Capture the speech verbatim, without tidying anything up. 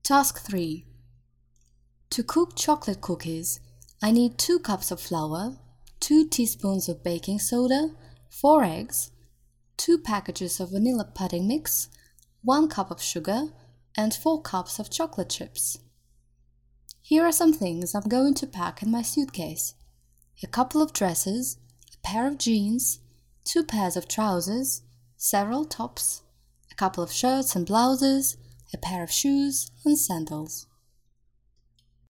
Task three. To cook chocolate cookies, I need two cups of flour, two teaspoons of baking soda, four eggs, two packages of vanilla pudding mix, one cup of sugar, and four cups of chocolate chips. Here are some things I'm going to pack in my suitcase: a couple of dresses, a pair of jeans, two pairs of trousers, several tops, a couple of shirts and blouses, a pair of shoes and sandals.